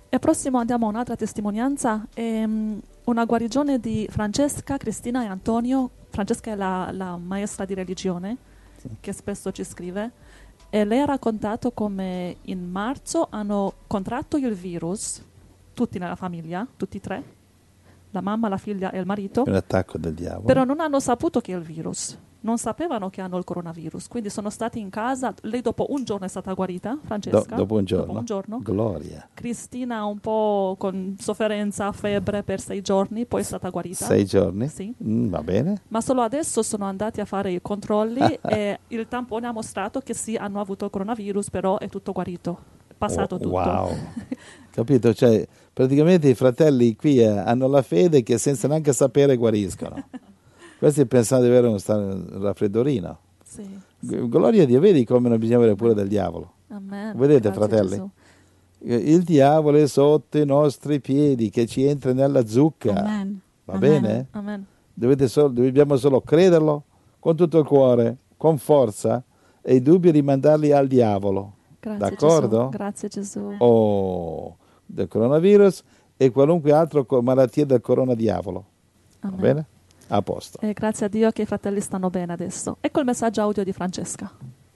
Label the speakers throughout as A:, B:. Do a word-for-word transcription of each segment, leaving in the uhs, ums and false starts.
A: E prossimo andiamo a un'altra testimonianza, è um, una guarigione di Francesca, Cristina e Antonio. Francesca è la, la maestra di religione, sì, che spesso ci scrive, e lei ha raccontato come in marzo hanno contratto il virus, tutti nella famiglia, tutti e tre, la mamma, la figlia e il marito.
B: Un attacco del diavolo.
A: Però non hanno saputo che è il virus, non sapevano che hanno il coronavirus, quindi sono stati in casa. Lei dopo un giorno è stata guarita, Francesca.
B: Do, dopo un giorno?
A: Dopo un giorno.
B: Gloria.
A: Cristina un po' con sofferenza, febbre per sei giorni, poi è stata guarita.
B: Sei giorni?
A: Sì.
B: Mm, va bene.
A: Ma solo adesso sono andati a fare i controlli e il tampone ha mostrato che sì, hanno avuto il coronavirus, però è tutto guarito, è passato
B: oh,
A: tutto.
B: Wow. Capito? Cioè, praticamente i fratelli qui eh, hanno la fede che senza neanche sapere guariscono. Questi pensano di avere un raffreddorino.
A: Sì,
B: sì. Gloria a Dio, vedi come non bisogna avere paura del diavolo.
A: Amen.
B: Vedete,
A: Grazie,
B: fratelli?
A: Gesù.
B: Il diavolo è sotto i nostri piedi, che ci entra nella zucca.
C: Amen.
B: Va
A: Amen.
B: bene?
A: Amen.
B: Dovete solo, dobbiamo solo crederlo con tutto il cuore, con forza, e i dubbi rimandarli al diavolo.
A: Grazie,
B: d'accordo?
A: Gesù. Grazie Gesù.
B: O del coronavirus e qualunque altra malattia del coronadiavolo.
A: Amen.
B: Va bene? A posto.
A: E grazie a Dio che i fratelli stanno bene adesso. Ecco il messaggio audio di Francesca.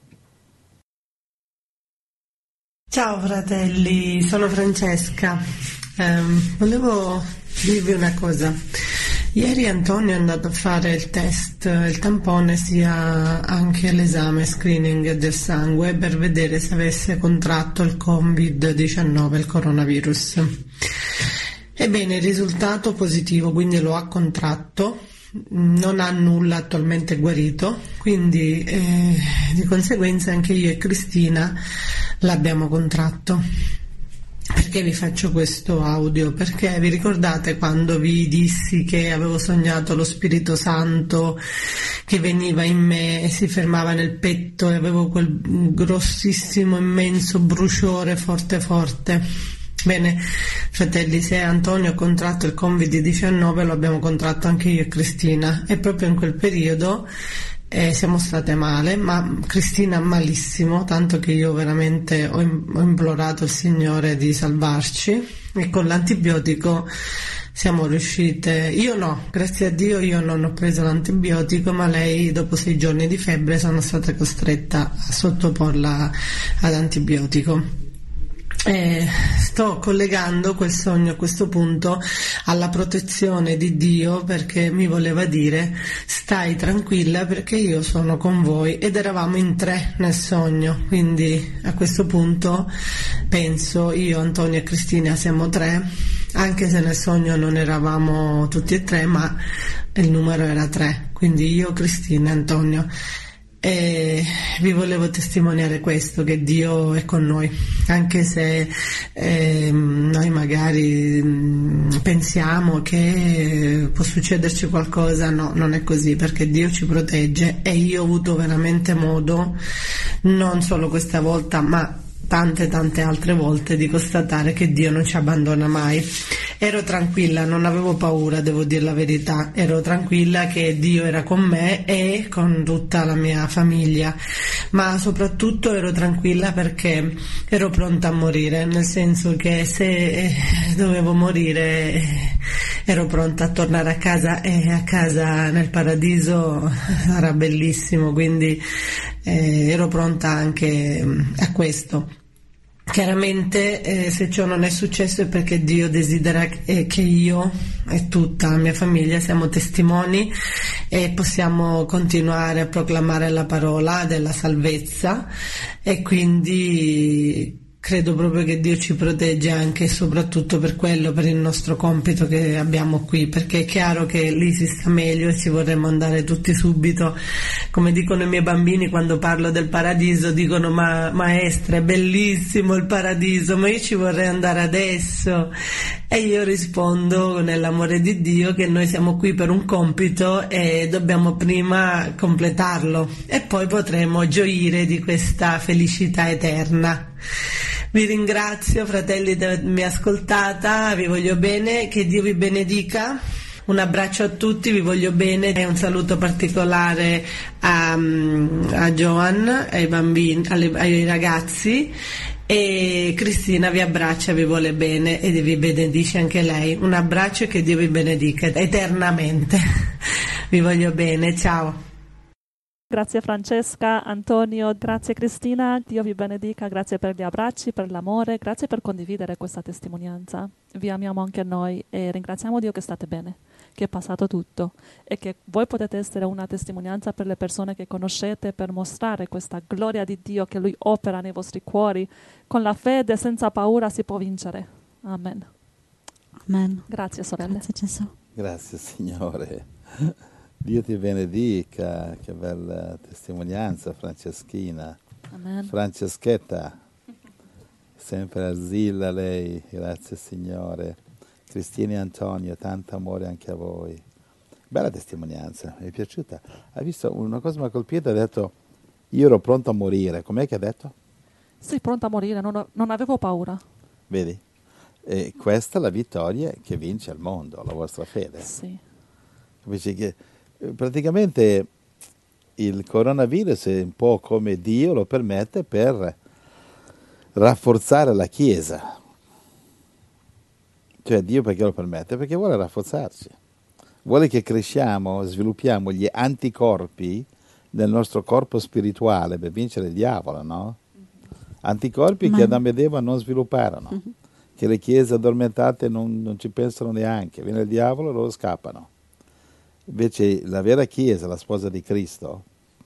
D: Ciao fratelli, sono Francesca. Um, volevo dirvi una cosa. Ieri Antonio è andato a fare il test, il tampone, sia anche l'esame screening del sangue per vedere se avesse contratto il covid diciannove, il coronavirus. Ebbene, il risultato positivo, quindi lo ha contratto, non ha nulla attualmente guarito, quindi eh, di conseguenza anche io e Cristina l'abbiamo contratto. Perché vi faccio questo audio? Perché vi ricordate quando vi dissi che avevo sognato lo Spirito Santo che veniva in me e si fermava nel petto e avevo quel grossissimo, immenso bruciore forte forte? Bene, fratelli, se Antonio ha contratto il covid diciannove, lo abbiamo contratto anche io e Cristina, e proprio in quel periodo Eh, siamo state male, ma Cristina malissimo, tanto che io veramente ho, ho implorato il Signore di salvarci, e con l'antibiotico siamo riuscite. Io no, grazie a Dio io non ho preso l'antibiotico, ma lei dopo sei giorni di febbre sono stata costretta a sottoporla ad antibiotico. Eh, sto collegando quel sogno a questo punto alla protezione di Dio, perché mi voleva dire: stai tranquilla perché io sono con voi, ed eravamo in tre nel sogno, quindi a questo punto penso io, Antonio e Cristina siamo tre, anche se nel sogno non eravamo tutti e tre, ma il numero era tre, quindi io, Cristina e Antonio. E vi volevo testimoniare questo, che Dio è con noi, anche se eh, noi magari mh, pensiamo che può succederci qualcosa. No, non è così, perché Dio ci protegge, e io ho avuto veramente modo, non solo questa volta ma tante tante altre volte, di constatare che Dio non ci abbandona mai. Ero tranquilla, non avevo paura, devo dire la verità, ero tranquilla che Dio era con me e con tutta la mia famiglia, ma soprattutto ero tranquilla perché ero pronta a morire, nel senso che se dovevo morire ero pronta a tornare a casa, e a casa nel paradiso sarà bellissimo, quindi eh, ero pronta anche a questo. Chiaramente eh, se ciò non è successo è perché Dio desidera eh, che io e tutta la mia famiglia siamo testimoni e possiamo continuare a proclamare la parola della salvezza, e quindi credo proprio che Dio ci protegge anche e soprattutto per quello, per il nostro compito che abbiamo qui, perché è chiaro che lì si sta meglio e ci vorremmo andare tutti subito. Come dicono i miei bambini quando parlo del paradiso, dicono: ma maestra, è bellissimo il paradiso, ma io ci vorrei andare adesso. E io rispondo nell'amore di Dio che noi siamo qui per un compito e dobbiamo prima completarlo, e poi potremo gioire di questa felicità eterna. Vi ringrazio, fratelli, di avermi ascoltata, vi voglio bene, che Dio vi benedica. Un abbraccio a tutti, vi voglio bene, e un saluto particolare a, a Joan, ai bambini, alle, ai ragazzi, E Cristina vi abbraccia, vi vuole bene e vi benedice anche lei. Un abbraccio e che Dio vi benedica eternamente. Vi voglio bene, ciao.
A: Grazie Francesca, Antonio, grazie Cristina, Dio vi benedica, grazie per gli abbracci, per l'amore, grazie per condividere questa testimonianza. Vi amiamo anche noi e ringraziamo Dio che state bene, che è passato tutto e che voi potete essere una testimonianza per le persone che conoscete, per mostrare questa gloria di Dio che Lui opera nei vostri cuori. Con la fede, senza paura, si può vincere. Amen.
C: Amen.
A: Grazie sorelle.
C: Grazie Gesù.
B: Grazie Signore. Dio ti benedica, che bella testimonianza Franceschina.
A: Amen.
B: Franceschetta, sempre Arzilla lei, grazie Signore. Cristina e Antonio, tanto amore anche a voi. Bella testimonianza, mi è piaciuta. Hai visto, una cosa mi ha colpito, ha detto, io ero pronto a morire. Com'è che ha detto?
A: Sì, pronto a morire, non, ho- non avevo paura.
B: Vedi? E questa è la vittoria che vince il mondo, la vostra fede.
A: Sì.
B: Capisci che eh, praticamente il coronavirus è un po' come Dio lo permette per rafforzare la Chiesa. Cioè Dio perché lo permette? Perché vuole rafforzarci. Vuole che cresciamo, sviluppiamo gli anticorpi nel nostro corpo spirituale per vincere il diavolo, no? Anticorpi
C: Ma-
B: che Adamo ed Eva non svilupparono,
C: Mhm.
B: che le chiese addormentate non, non ci pensano neanche. Viene il diavolo e loro scappano. Invece la vera Chiesa, la sposa di Cristo,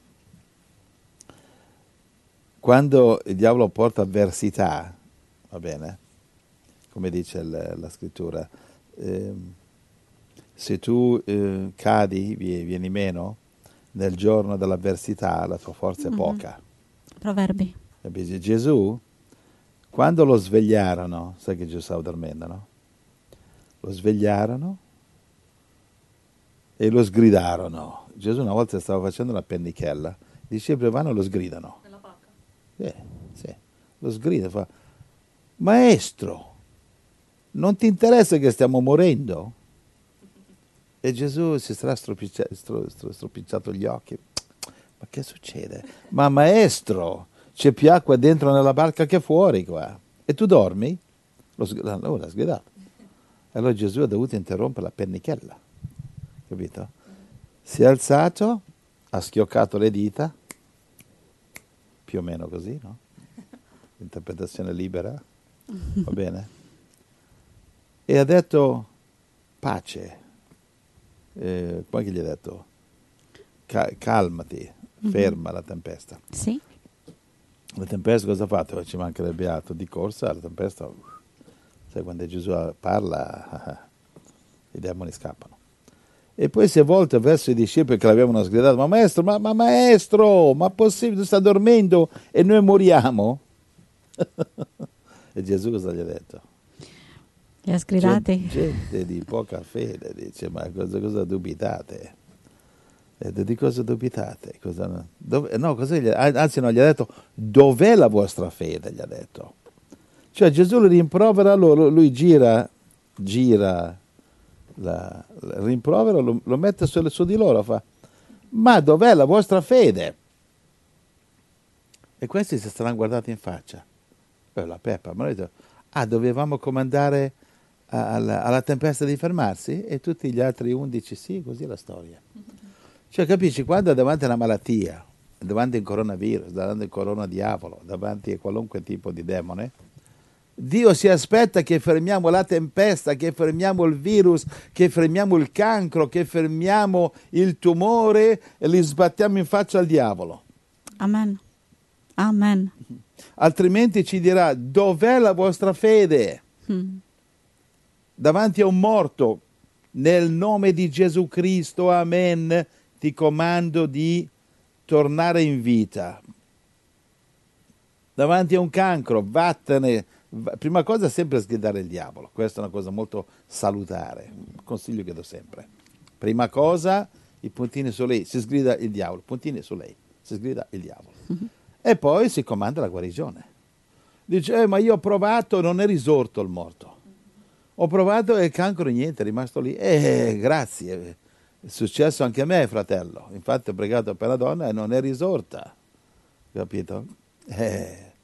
B: quando il diavolo porta avversità, va bene, come dice il- la scrittura, ehm, se tu eh, cadi, vie- vieni meno, nel giorno dell'avversità la tua forza è
C: Mhm.
B: poca.
C: Proverbi.
B: Capisci? Gesù, quando lo svegliarono, sai che Gesù stava dormendo, no? Lo svegliarono e lo sgridarono. Gesù una volta stava facendo una pennichella, i discepoli vanno e lo sgridano.
A: Nella barca.
B: Sì, sì. Lo sgrida, fa, maestro, non ti interessa che stiamo morendo? E Gesù si sarà stropiccia- stro- stro- stropicciato gli occhi. Ma che succede? Ma maestro, c'è più acqua dentro nella barca che fuori qua. E tu dormi? Lo sg- oh, l'ha sgridato. E allora Gesù ha dovuto interrompere la pennichella. Capito? Si è alzato, ha schioccato le dita, più o meno così, no? Interpretazione libera, va bene? E ha detto pace. Eh, poi che gli ha detto? Ca- calmati, ferma la tempesta.
C: Sì.
B: La tempesta cosa ha fatto? Ci manca il beato di corsa, la tempesta, uh, sai quando Gesù parla, i demoni scappano. E poi si è volto verso i discepoli che l'avevano sgridato, ma maestro, ma, ma maestro, ma possibile, tu stai dormendo e noi moriamo? E Gesù cosa gli ha detto?
C: Li ha sgridati.
B: Gente, gente di poca fede, dice, ma cosa, cosa dubitate? E di cosa dubitate? Cosa, dove, no, cosa gli, anzi no, gli ha detto, dov'è la vostra fede? Gli ha detto. Cioè Gesù li rimprovera loro, lui gira, gira, la, la rimprovera, lo, lo mette su, su di loro, fa, ma dov'è la vostra fede? E questi si saranno guardati in faccia. Poi la Peppa, ma noi detto, ah, dovevamo comandare alla, alla tempesta di fermarsi? E tutti gli altri undici sì, così è la storia. Cioè, capisci, quando è davanti a una malattia, davanti a un coronavirus, davanti a un corona diavolo, davanti a qualunque tipo di demone, Dio si aspetta che fermiamo la tempesta, che fermiamo il virus, che fermiamo il cancro, che fermiamo il tumore e li sbattiamo in faccia al diavolo.
C: Amen. Amen.
B: Altrimenti ci dirà, dov'è la vostra fede?
C: Mm.
B: Davanti a un morto, nel nome di Gesù Cristo, amen, ti comando di tornare in vita. Davanti a un cancro, vattene. Prima cosa sempre sgridare il diavolo, questa è una cosa molto salutare, un consiglio che do sempre. Prima cosa, i puntini su lei, si sgrida il diavolo, puntini su lei, si sgrida il diavolo. Mm-hmm. E poi si comanda la guarigione. Dice, eh, ma io ho provato, non è risorto il morto. Ho provato e il cancro niente, è rimasto lì. Eh, grazie, è successo anche a me, fratello. Infatti ho pregato per la donna e non è risorta, capito? Eh,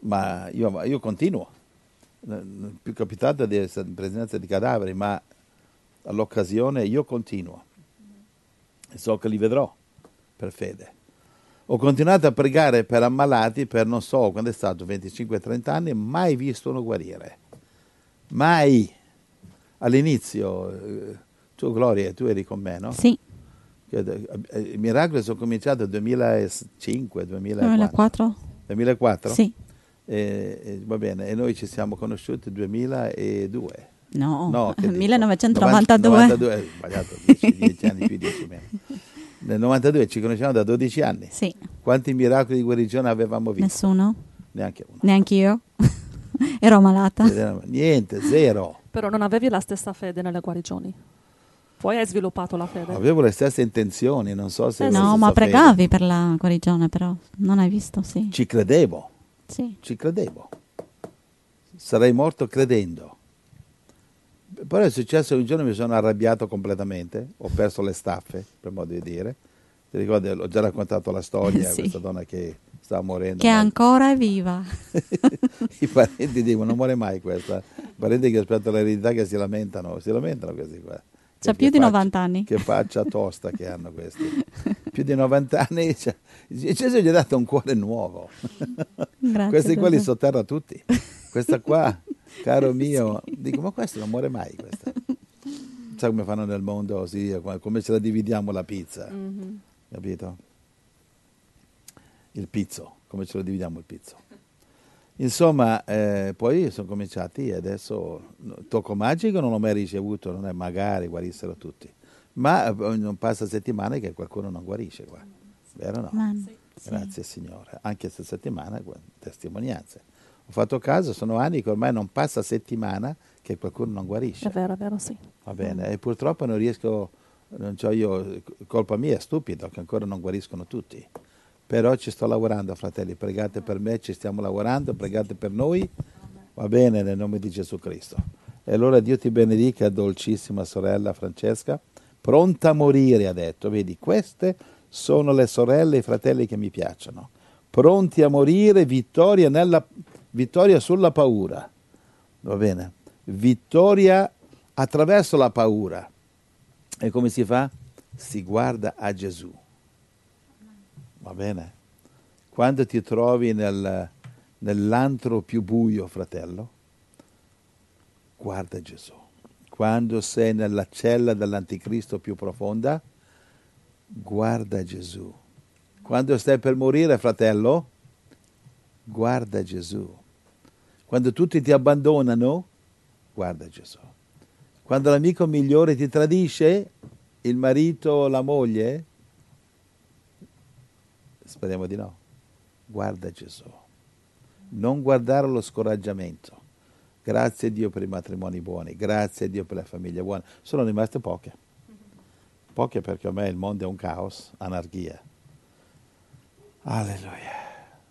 B: ma io, io continuo. Non è più capitato di essere in presenza di cadaveri, ma all'occasione io continuo. E so che li vedrò per fede. Ho continuato a pregare per ammalati per non so quando è stato, venticinque trenta anni, mai visto uno guarire. Mai. All'inizio, eh, tu Gloria, tu eri con me, no?
C: Sì.
B: I miracoli sono cominciati nel duemilacinque,
C: duemilaquattro?
B: duemilaquattro?
C: Sì.
B: E, e, va bene, e noi ci siamo conosciuti nel duemiladue.
C: No,
B: No, che dico?
C: millenovecentonovantadue.
B: novantadue, eh, sbagliato, dieci anni più, dieci meno. Nel novantadue ci conosciamo da dodici anni.
C: Sì.
B: Quanti miracoli di guarigione avevamo visto?
C: Nessuno.
B: Neanche uno.
C: Neanche io. Ero malata.
B: Niente, zero.
A: Però non avevi la stessa fede nelle guarigioni. Poi hai sviluppato la fede.
B: Avevo le stesse intenzioni, non so se...
A: Eh,
B: la
C: No,
B: stessa
C: ma
B: fede.
C: pregavi per la guarigione, però non hai visto, sì.
B: Ci credevo,
C: Sì.
B: ci credevo. Sarei morto credendo. Però è successo un giorno mi sono arrabbiato completamente, ho perso le staffe, per modo di dire. Ti ricordi, ho già raccontato la storia,
C: Sì.
B: questa donna che stava morendo.
C: Che
B: ma-
C: ancora è viva.
B: I parenti dicono, non muore mai questa. I parenti che aspettano l'eredità che si lamentano, si lamentano questi qua.
C: C'ha
B: Che
C: più di
B: faccia-
C: novanta anni.
B: Che faccia tosta che hanno questi. Più di novanta anni, cioè, Gesù gli ha dato un cuore nuovo.
C: Grazie,
B: Questi qua li
C: Gesù.
B: sotterra tutti. Questa qua, caro mio, dico, ma questo non muore mai. Questa. Sai come fanno nel mondo, sì, come ce la dividiamo la pizza,
A: Mhm.
B: capito? Il pizzo, come ce lo dividiamo il pizzo. Insomma, eh, poi sono cominciati e adesso no, tocco magico non l'ho mai ricevuto, non è magari guarissero tutti, ma eh, non passa settimane che qualcuno non guarisce qua, vero o no?
C: Amen. Sì.
B: Grazie Signore, anche questa settimana gu- testimonianze. Ho fatto caso, sono anni che ormai non passa settimana che qualcuno non guarisce.
A: È vero, è vero, sì.
B: Va bene, e purtroppo non riesco, non c'ho io, colpa mia, è stupido che ancora non guariscono tutti. Però ci sto lavorando, fratelli, pregate per me, ci stiamo lavorando, pregate per noi, va bene, nel nome di Gesù Cristo. E allora Dio ti benedica, dolcissima sorella Francesca, pronta a morire, ha detto, vedi, queste sono le sorelle e i fratelli che mi piacciono, pronti a morire, vittoria, nella, vittoria sulla paura, va bene, vittoria attraverso la paura. E come si fa? Si guarda a Gesù. Va bene? Quando ti trovi nel, nell'antro più buio, fratello, guarda Gesù. Quando sei nella cella dell'anticristo più profonda, guarda Gesù. Quando stai per morire, fratello, guarda Gesù. Quando tutti ti abbandonano, guarda Gesù. Quando l'amico migliore ti tradisce, il marito, la moglie, speriamo di no. Guarda Gesù. Non guardare lo scoraggiamento. Grazie a Dio per i matrimoni buoni, grazie a Dio per le famiglie buone. Sono rimaste poche. Poche perché ormai il mondo è un caos, anarchia. Alleluia.